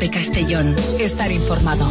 COPE Castellón. Estar informado.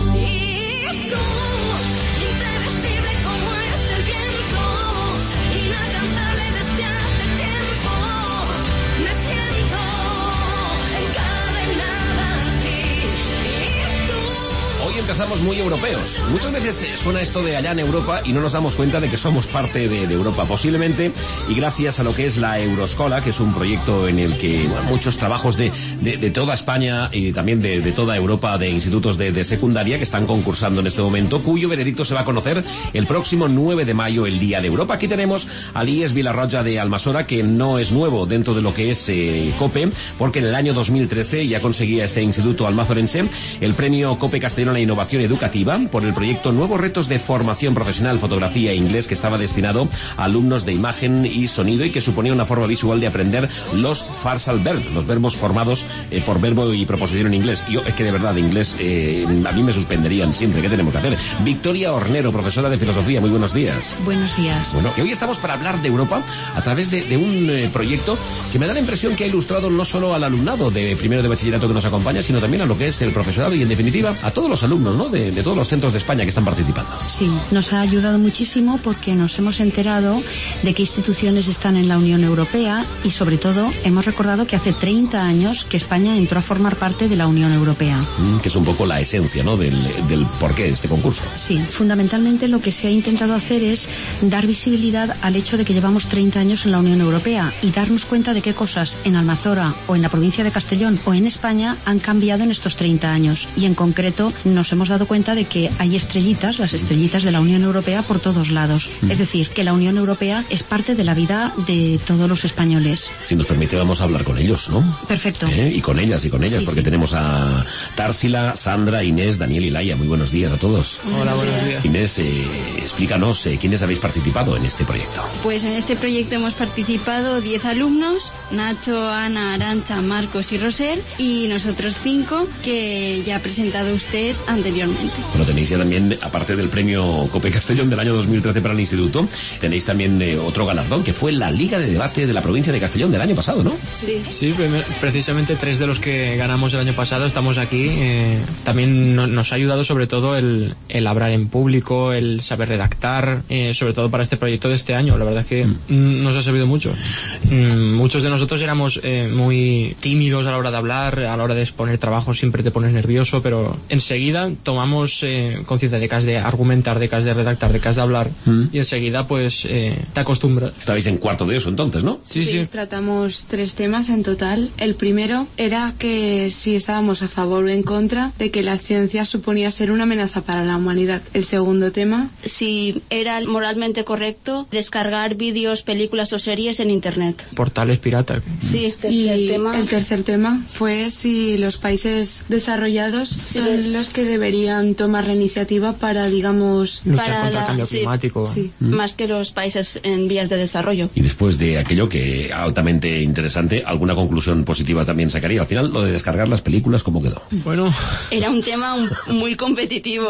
Empezamos muy europeos. Muchas veces suena esto de allá en Europa y no nos damos cuenta de que somos parte de Europa, posiblemente, y gracias a lo que es la Euroscola, que es un proyecto en el que muchos trabajos de toda España y también de toda Europa, de institutos de secundaria que están concursando en este momento, cuyo veredicto se va a conocer el próximo 9 de mayo, el Día de Europa. Aquí tenemos a Lies Vilarroja de Almassora, que no es nuevo dentro de lo que es COPE, porque en el año 2013 ya conseguía este instituto almazorense el premio COPE Castellón a la Innovación Educativa por el proyecto Nuevos Retos de Formación Profesional, Fotografía e Inglés, que estaba destinado a alumnos de imagen y sonido y que suponía una forma visual de aprender los phrasal verbs, los verbos formados por verbo y proposición en inglés. Yo es que de verdad de inglés a mí me suspenderían siempre. ¿Qué tenemos que hacer? Victoria Hornero, profesora de filosofía, muy buenos días. Buenos días. Bueno, y hoy estamos para hablar de Europa a través de un proyecto que me da la impresión que ha ilustrado no solo al alumnado de primero de bachillerato que nos acompaña, sino también a lo que es el profesorado y en definitiva a todos los alumnos, ¿no? De todos los centros de España que están participando. Sí, nos ha ayudado muchísimo porque nos hemos enterado de qué instituciones están en la Unión Europea y sobre todo hemos recordado que hace 30 años que España entró a formar parte de la Unión Europea. Que es un poco la esencia, ¿no? del porqué de este concurso. Sí, fundamentalmente lo que se ha intentado hacer es dar visibilidad al hecho de que llevamos 30 años en la Unión Europea y darnos cuenta de qué cosas en Almazora o en la provincia de Castellón o en España han cambiado en estos 30 años. Y en concreto nos hemos dado cuenta de que hay estrellitas, las estrellitas de la Unión Europea por todos lados. Es decir, que la Unión Europea es parte de la vida de todos los españoles. Si nos permite vamos a hablar con ellos, ¿no? Perfecto. Y con ellas, sí, porque sí. Tenemos a Társila, Sandra, Inés, Daniel y Laia. Muy buenos días a todos. Hola, buenos días. Inés, explícanos quiénes habéis participado en este proyecto. Pues en este proyecto hemos participado 10 alumnos, Nacho, Ana, Arantxa, Marcos y Rosel, y nosotros 5 que ya ha presentado usted anteriormente. Bueno, tenéis ya también, aparte del premio COPE Castellón del año 2013 para el instituto, tenéis también otro galardón, que fue la Liga de Debate de la provincia de Castellón del año pasado, ¿no? Sí, precisamente 3 de los que ganamos el año pasado estamos aquí. También nos ha ayudado sobre todo el hablar en público, el saber redactar, sobre todo para este proyecto de este año. La verdad es que nos ha servido mucho. Muchos de nosotros éramos muy tímidos a la hora de hablar, a la hora de exponer trabajo siempre te pones nervioso, pero enseguida tomamos conciencia de que has de argumentar, de que has de redactar, de que has de hablar, y enseguida pues te acostumbras. Estabais en cuarto de eso entonces, ¿no? Sí. Tratamos 3 temas en total. El primero era que si estábamos a favor o en contra de que la ciencia suponía ser una amenaza para la humanidad. El segundo tema, si era moralmente correcto descargar vídeos, películas o series en internet. Portales piratas. Sí. Y el tercer tema fue si los países desarrollados son los que deberían tomar la iniciativa para, digamos, luchar contra el cambio climático. Sí. Más que los países en vías de desarrollo. Y después de aquello que altamente interesante, ¿alguna conclusión positiva también sacaría? Al final, lo de descargar las películas, ¿cómo quedó? Bueno, era un tema muy competitivo.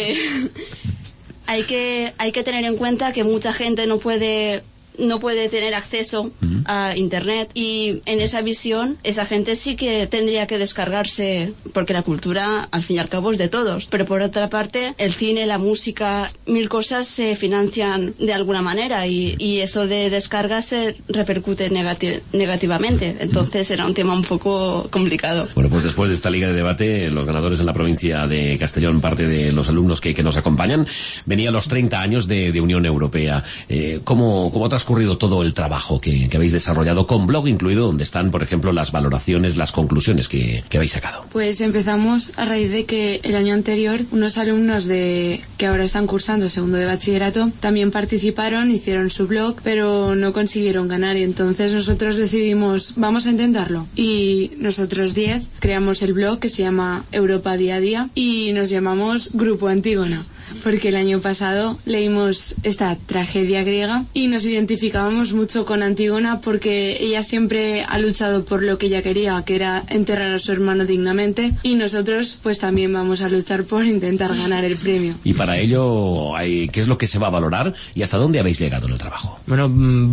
Hay que tener en cuenta que mucha gente no puede tener acceso a internet, y en esa visión esa gente sí que tendría que descargarse, porque la cultura al fin y al cabo es de todos, pero por otra parte el cine, la música, 1000 cosas se financian de alguna manera y eso de descargas se repercute negativamente, entonces era un tema un poco complicado. Bueno, pues después de esta liga de debate, los ganadores en la provincia de Castellón, parte de los alumnos que nos acompañan, venían los 30 años de Unión Europea. ¿Cómo ha transcurrido todo el trabajo que habéis desarrollado, con blog incluido, donde están, por ejemplo, las valoraciones, las conclusiones que habéis sacado? Pues empezamos a raíz de que el año anterior unos alumnos que ahora están cursando segundo de bachillerato también participaron, hicieron su blog, pero no consiguieron ganar, y entonces nosotros decidimos, vamos a intentarlo, y nosotros 10 creamos el blog que se llama Europa Día a Día y nos llamamos Grupo Antígona, porque el año pasado leímos esta tragedia griega y nos identificábamos mucho con Antígona porque ella siempre ha luchado por lo que ella quería, que era enterrar a su hermano dignamente, y nosotros pues también vamos a luchar por intentar ganar el premio. Y para ello, ¿qué es lo que se va a valorar y hasta dónde habéis llegado en el trabajo? Bueno,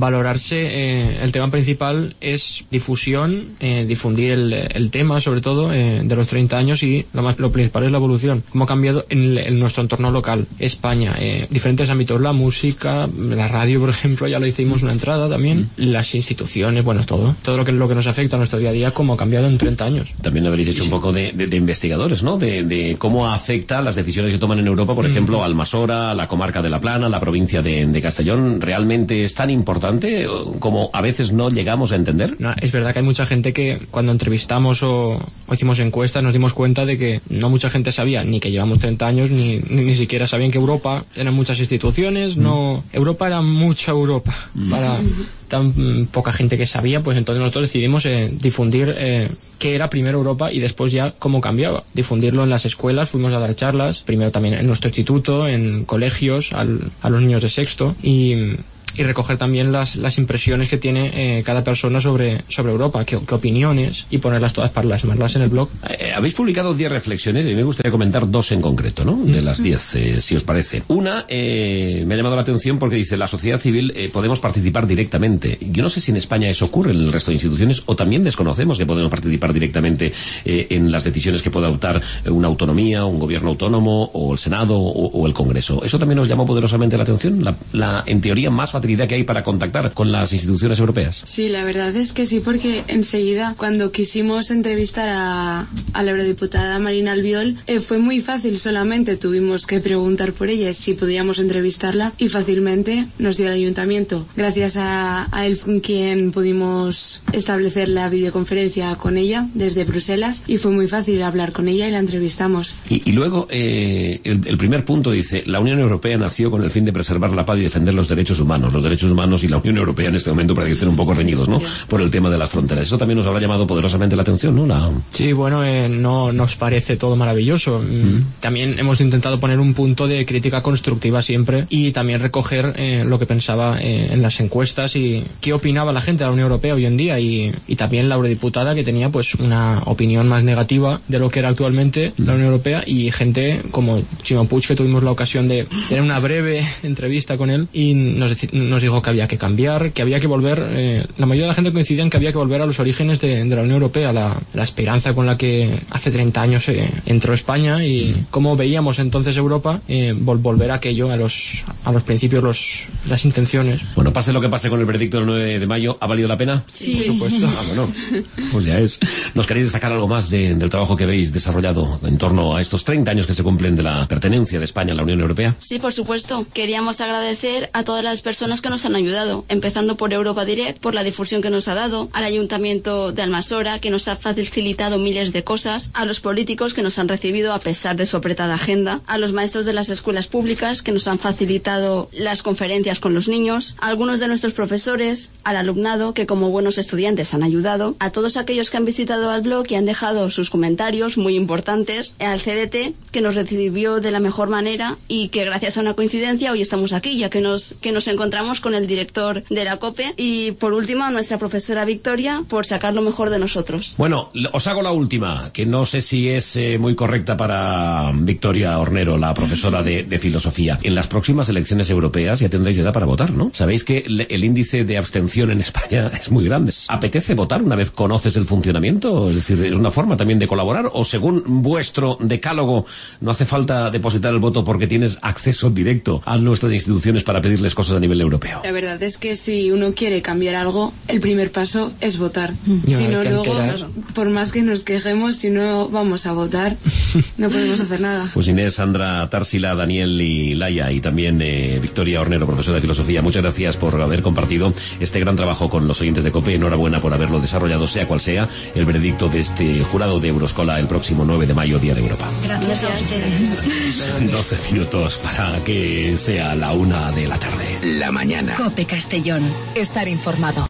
valorarse, el tema principal es difusión, difundir el tema sobre todo de los 30 años, y lo principal es la evolución, cómo ha cambiado en nuestro entorno local, España, diferentes ámbitos, la música, la radio, por ejemplo, ya lo hicimos una entrada también, las instituciones, bueno, todo lo que nos afecta a nuestro día a día, cómo ha cambiado en 30 años. También habréis hecho un poco de investigadores, ¿no? De cómo afecta las decisiones que toman en Europa, por ejemplo, Almasora, la comarca de La Plana, la provincia de Castellón. ¿Realmente es tan importante como a veces no llegamos a entender? No, es verdad que hay mucha gente que cuando entrevistamos o hicimos encuestas nos dimos cuenta de que no mucha gente sabía ni que llevamos 30 años, ni siquiera sabían que Europa eran muchas instituciones, no, Europa era mucha Europa, para tan poca gente que sabía, pues entonces nosotros decidimos difundir qué era primero Europa y después ya cómo cambiaba, difundirlo en las escuelas, fuimos a dar charlas, primero también en nuestro instituto, en colegios, a los niños de sexto, y recoger también las impresiones que tiene cada persona sobre Europa, qué opiniones, y ponerlas todas para plasmarlas en el blog. Habéis publicado 10 reflexiones y me gustaría comentar 2 en concreto, ¿no? De las 10, si os parece. Una me ha llamado la atención porque dice: la sociedad civil podemos participar directamente. Yo no sé si en España eso ocurre en el resto de instituciones, o también desconocemos que podemos participar directamente en las decisiones que pueda adoptar una autonomía, un gobierno autónomo, o el Senado, o el Congreso. ¿Eso también os llamó poderosamente la atención? La en teoría más facilidad que hay para contactar con las instituciones europeas. Sí, la verdad es que sí, porque enseguida, cuando quisimos entrevistar a la eurodiputada Marina Albiol, fue muy fácil, solamente tuvimos que preguntar por ella si podíamos entrevistarla, y fácilmente nos dio el ayuntamiento. Gracias a él, con quien pudimos establecer la videoconferencia con ella desde Bruselas, y fue muy fácil hablar con ella y la entrevistamos. Y luego, el primer punto dice: la Unión Europea nació con el fin de preservar la paz y defender los derechos humanos. Los derechos humanos y la Unión Europea en este momento parece que estén un poco reñidos, ¿no? Por el tema de las fronteras. Eso también nos habrá llamado poderosamente la atención, ¿no? Sí, bueno, no nos parece todo maravilloso. También hemos intentado poner un punto de crítica constructiva siempre, y también recoger lo que pensaba en las encuestas y qué opinaba la gente de la Unión Europea hoy en día, y también la eurodiputada, que tenía pues una opinión más negativa de lo que era actualmente la Unión Europea, y gente como Ximo Puig, que tuvimos la ocasión de tener una breve entrevista con él, y nos dijo que había que cambiar, que había que volver, la mayoría de la gente coincidía en que había que volver a los orígenes de la Unión Europea, la esperanza con la que hace 30 años entró España, y cómo veíamos entonces Europa, volver a aquello, a los principios, las intenciones. Bueno, pase lo que pase con el veredicto del 9 de mayo, ¿ha valido la pena? Sí. Por supuesto. Bueno, pues ya es. ¿Nos queréis destacar algo más del trabajo que habéis desarrollado en torno a estos 30 años que se cumplen de la pertenencia de España a la Unión Europea? Sí, por supuesto. Queríamos agradecer a todas las personas que nos han ayudado, empezando por Europa Direct, por la difusión que nos ha dado, al Ayuntamiento de Almasora, que nos ha facilitado miles de cosas, a los políticos que nos han recibido a pesar de su apretada agenda, a los maestros de las escuelas públicas que nos han facilitado las conferencias con los niños, a algunos de nuestros profesores, al alumnado que como buenos estudiantes han ayudado, a todos aquellos que han visitado al blog y han dejado sus comentarios muy importantes, al CDT, que nos recibió de la mejor manera y que gracias a una coincidencia hoy estamos aquí, ya que nos encontramos con el director de la COPE, y por último a nuestra profesora Victoria por sacar lo mejor de nosotros. Bueno, os hago la última, que no sé si es muy correcta para Victoria Hornero, la profesora de filosofía. En las próximas elecciones europeas ya tendréis edad para votar, ¿no? Sabéis que el índice de abstención en España es muy grande. ¿Apetece votar una vez conoces el funcionamiento? Es decir, ¿es una forma también de colaborar? ¿O según vuestro decálogo no hace falta depositar el voto porque tienes acceso directo a nuestras instituciones para pedirles cosas a nivel europeo? La verdad es que si uno quiere cambiar algo, el primer paso es votar. Si no, luego, por más que nos quejemos, si no vamos a votar, no podemos hacer nada. Pues Inés, Sandra, Társila, Daniel y Laia, y también Victoria Hornero, profesora de filosofía, muchas gracias por haber compartido este gran trabajo con los oyentes de COPE. Enhorabuena por haberlo desarrollado, sea cual sea el veredicto de este jurado de Euroscola el próximo 9 de mayo, Día de Europa. Gracias a ustedes. 12 minutos para que sea la 1 de la tarde. La mañana. COPE Castellón. Estar informado.